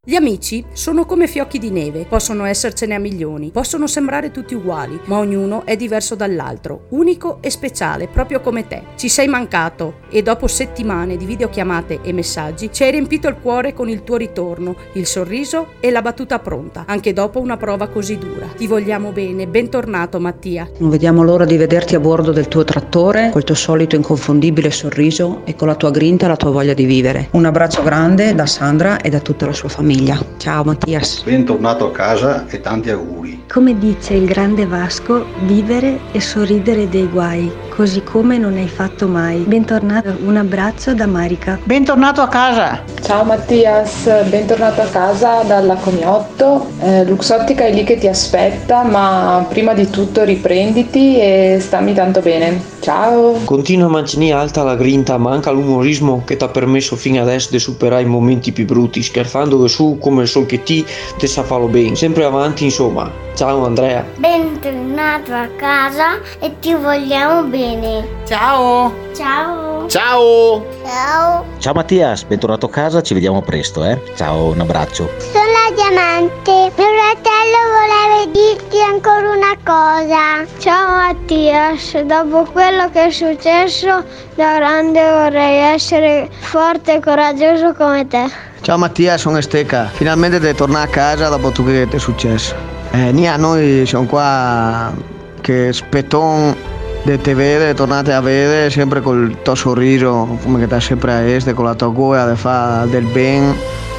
Gli amici sono come fiocchi di neve, possono essercene a milioni, possono sembrare tutti uguali, ma ognuno è diverso dall'altro, unico e speciale, proprio come te. Ci sei mancato e dopo settimane di videochiamate e messaggi ci hai riempito il cuore con il tuo ritorno, il sorriso e la battuta pronta, anche dopo una prova così dura. Ti vogliamo bene, bentornato Mattia. Non vediamo l'ora di vederti a bordo del tuo trattore, col tuo solito inconfondibile sorriso e con la tua grinta e la tua voglia di vivere. Un abbraccio grande da Sandra e da tutta la sua famiglia. Ciao Mattias. Bentornato a casa e tanti auguri. Come dice il grande Vasco, vivere e sorridere dei guai, così come non hai fatto mai. Bentornato, un abbraccio da Marica. Bentornato a casa. Ciao Mattias, bentornato a casa dalla Comiotto. Luxottica è lì che ti aspetta, ma prima di tutto riprenditi e stammi tanto bene. Ciao. Continua a mantenere alta la grinta, ma anche l'umorismo che ti ha permesso fino adesso di superare i momenti più brutti, scherzando su come il sol che ti sa farlo bene. Sempre avanti, insomma. Ciao Andrea. Bentornato a casa e ti vogliamo bene. Ciao. Ciao. Ciao. Ciao. Ciao Mattias, bentornato a casa, ci vediamo presto, Ciao, un abbraccio. Sono la Diamante. Mio fratello voleva dirti ancora una cosa. Ciao Mattias, dopo quello che è successo, da grande vorrei essere forte e coraggioso come te. Ciao Mattia, sono Esteca. Finalmente devi tornare a casa dopo tutto che ti è successo. Noi siamo qua che aspettano di te vedere, tornate a vedere sempre col tuo sorriso, come che ti sempre a est, con la tua gola di fare del bene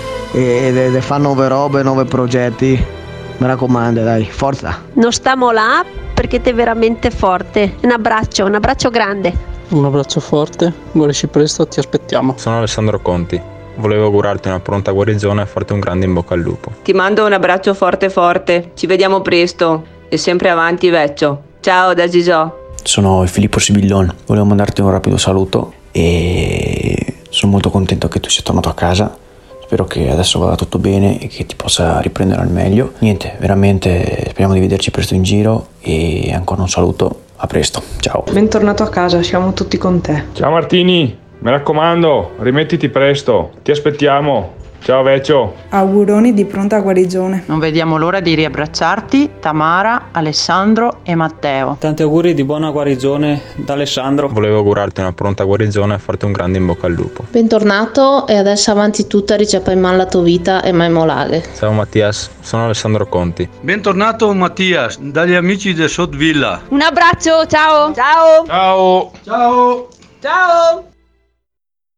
e di fare nuove robe, nuovi progetti. Mi raccomando, dai, forza. Non stiamo là perché sei veramente forte. Un abbraccio grande. Un abbraccio forte, guarisci presto, ti aspettiamo. Sono Alessandro Conti. Volevo augurarti una pronta guarigione e farti un grande in bocca al lupo. Ti mando un abbraccio forte, ci vediamo presto e sempre avanti vecchio. Ciao da Gigio. Sono Filippo Sibillon, volevo mandarti un rapido saluto e sono molto contento che tu sia tornato a casa. Spero che adesso vada tutto bene e che ti possa riprendere al meglio. Niente, veramente speriamo di vederci presto in giro e ancora un saluto, a presto, ciao. Bentornato a casa, siamo tutti con te. Ciao Martini, mi raccomando, rimettiti presto, ti aspettiamo. Ciao vecchio. Auguroni di pronta guarigione. Non vediamo l'ora di riabbracciarti, Tamara, Alessandro e Matteo. Tanti auguri di buona guarigione da Alessandro. Volevo augurarti una pronta guarigione e farti un grande in bocca al lupo. Bentornato e adesso avanti tutta ricepa in man la tua vita e mai molaghe. Ciao Mattias, sono Alessandro Conti. Bentornato Mattias, dagli amici del Sot Villa. Un abbraccio, ciao. Ciao. Ciao. Ciao. Ciao.